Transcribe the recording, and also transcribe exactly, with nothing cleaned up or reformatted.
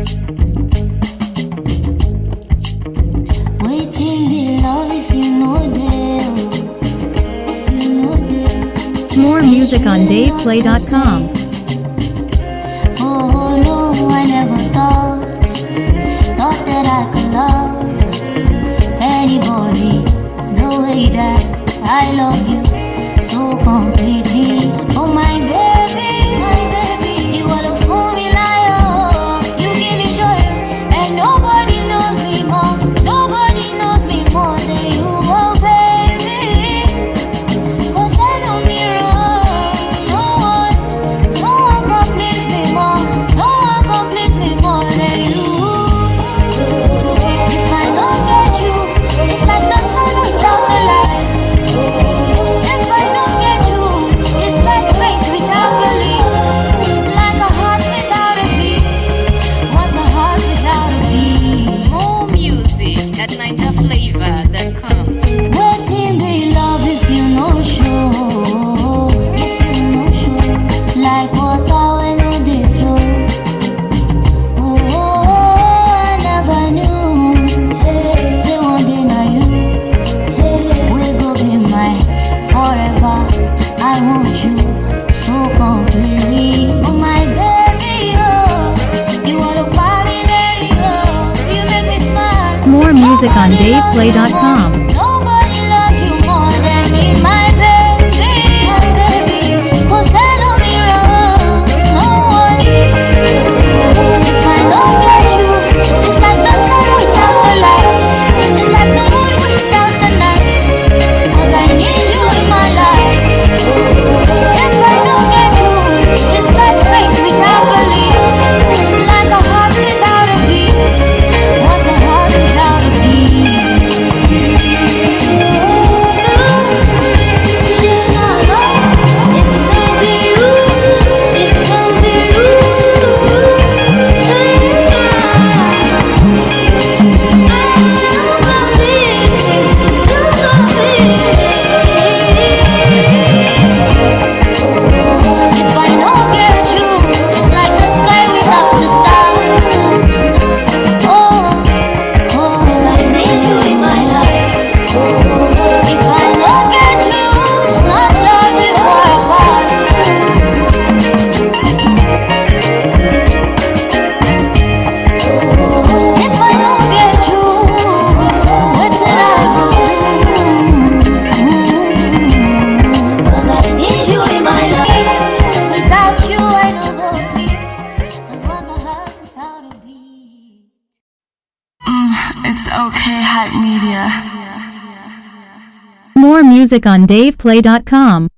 Waiting be love if you know them. If you know them. More music on dave play dot com. Oh no, I never thought, thought that I could love anybody the way that I love you so completely. Oh my baby, my baby, you are the fool me liar. You give me joy, and nobody knows me more. Nobody knows me more than you, oh baby. 'Cause I know me wrong. No one, no one can please me more. No one can please me more than you. If I don't get you, it's like the sun without the light. If I don't get you, it's like faith without belief. Like a heart without a beat. What's a heart without a beat? More music at ninja flavor dot com. Waiting be love if you know sure. If you know sure. Like water when no dey flow. Oh, I never knew. Say one day now you will go be mine forever. I want you so completely. Oh my baby, oh, you are the party lady, oh, you make me smile. More music on dave play dot com. Nobody loves you more than me, my baby, my baby. 'Cause I love me wrong, no one. If I don't get you, it's like the sun without the light. It's like the moon without the night. 'Cause I need you in my life. If I don't get you, it's like faith without belief. Like a heart without a beat. What's a heart without a beat? If I don't get you, it's like the sky without the stars. Oh, oh, 'cause I need you in my life. If I don't get you, it's not love we far apart. If I don't get you, what did I go do? 'Cause I need you in my life. Without you, I know the beat. 'Cause what's a heart without a beat? It's okay, Hype Media. More music on dave play dot com.